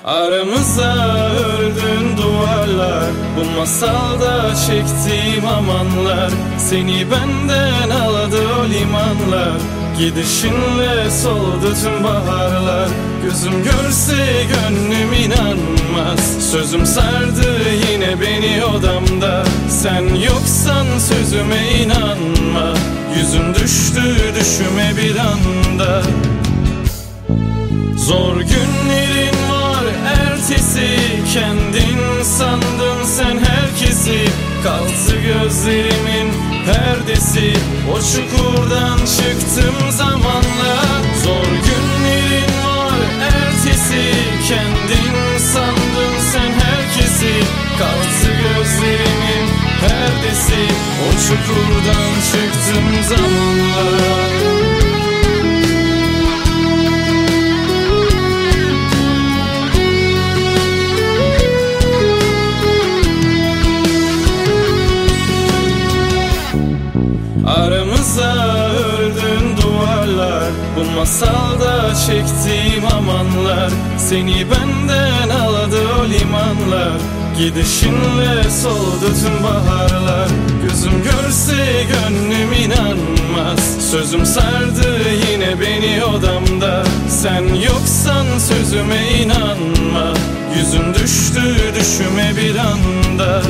Aramıza ördün duvarlar, bu masalda çektiğim amanlar. Seni benden aldı o limanlar, gidişinle soldu tüm baharlar. Gözüm görse gönlüm inanmaz, sözüm sardı yine beni odamda. Sen yoksan sözüme inanma, yüzüm düştü düşüme bir anda. Zor günlerin var ertesi, kendin sandın sen herkesi. Kalktı gözlerimin perdesi, o çukurdan çıktım zamanla. Zor günlerin var ertesi, kendin sandın sen herkesi. Kalktı gözlerimin perdesi, o çukurdan çıktım zamanla. Aramıza ördün duvarlar, bu masalda çektiğim amanlar. Seni benden aldı o limanlar, gidişinle soldu tüm baharlar. Gözüm görse gönlüm inanmaz, sözüm sardı yine beni odamda. Sen yoksan sözüme inanma, yüzüm düştü düşüme bir anda.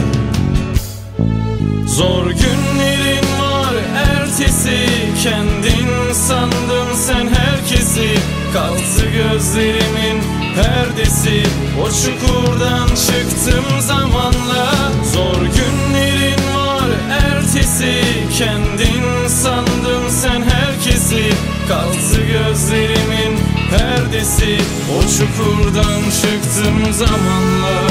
Zor günlerin var ertesi, kendin sandın sen herkesi. Kalktı gözlerimin perdesi, o çukurdan çıktım zamanla. Zor günlerin var ertesi, kendin sandın sen herkesi. Kalktı gözlerimin perdesi, o çukurdan çıktım zamanla.